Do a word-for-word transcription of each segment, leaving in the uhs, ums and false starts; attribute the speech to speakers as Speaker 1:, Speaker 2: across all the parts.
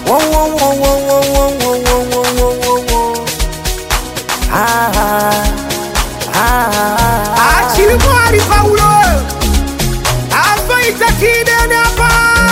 Speaker 1: Wo wo wo wo wo wo wo wo wo wo wo. Ah ah ah.
Speaker 2: Achille Mwari Paulo. Afaita kidene hapa.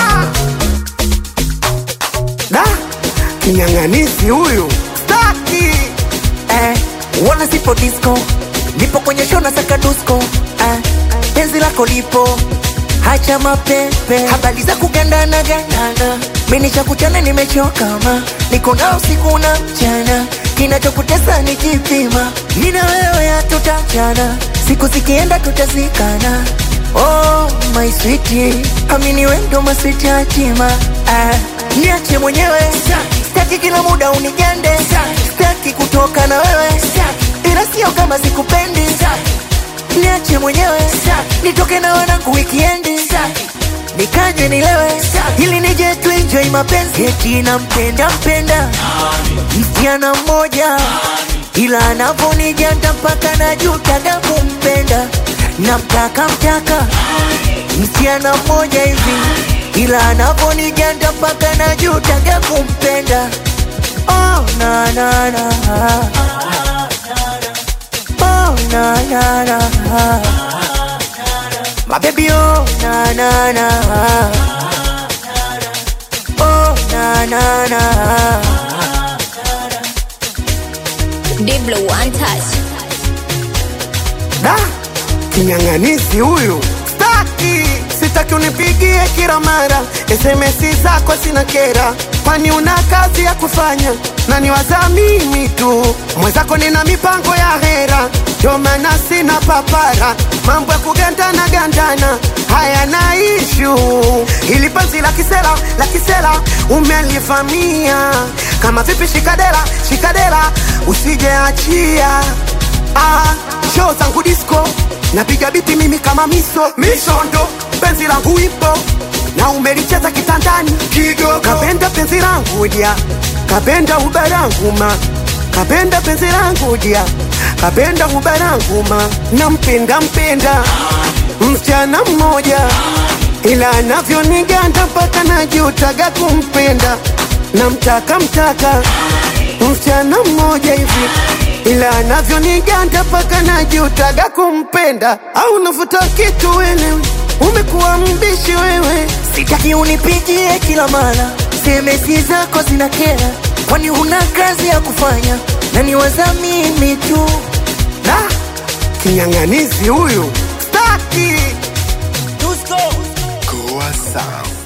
Speaker 2: Da, kinyang'anisi huyu. Staki.
Speaker 1: Eh, wana sipo disco. Nipo kwenye show na saka dusko. Eh, penzi lako lipo. Hacha mapepe. Habari za kuganda na gandana. Mimi chakuchana nimechoka ma. Niko na usiku na mchana. Kinachokutesa ni kipima. Nina wewe hatutachana. Siku zikienda tutazikana. Oh my sweetie, amini wewe ndo maswiti hatima. Ah, niache mwenyewe. Sitaki kila muda unigande. Sitaki kutoka na wewe. Ila sio kama sikupendi. Niache mwenyewe. Nitoke na wanangu weekend. Nikaje nilewe. Ili nije tu enjoy mapenzi. Eti nampenda mpenda msichana mmoja, ila anaponijanda mpaka najutaga kumpenda. Namtaka mtaka msichana mmoja hivi, ila anaponijanda mpaka najutaga kumpenda. Oh na na na, oh na na na, my baby oh na na na, oh na na na.
Speaker 3: Diblo one touch.
Speaker 2: Da, kinyang'anisi huyu. Staki, sitaki unipigie kila mara. S M S zako sina kera. Kwani una kazi ya kufanya na niwaza mimi tu. Mwenzako nina mipango ya hera, ndio maana sina papara. Mambo ya kugandana gandana haya na issue. Ili penzi la kisela, la kisela umelivamia. Kama vipi shikadera, shikadera usije achia. Ah, show zangu disco, napiga biti mimi kama miso. Mishondo, penzi langu ipo na umelicheza kitandani kidogo. Kapenda penzi langu dia, kapenda ubarangu ma. Kapenda penzi langu dia, kapenda ubarangu ma. Nampenda mpenda msichana mmoja, ila anavyoniganda mpaka najutaga kumpenda. Namtaka mtaka msichana mmoja hivi, ila anavyoniganda mpaka najutaga kumpenda. Au unavuta kitu wewe, umekuwa mbishi wewe.
Speaker 1: Sitaki unipigie kila mara, S M S zako zina kera. Kwani huna kazi ya kufanya na niwaza mimi tu.
Speaker 2: Da, kinyang'anisi huyu. Staki.
Speaker 1: Tusko
Speaker 4: Goa Sound.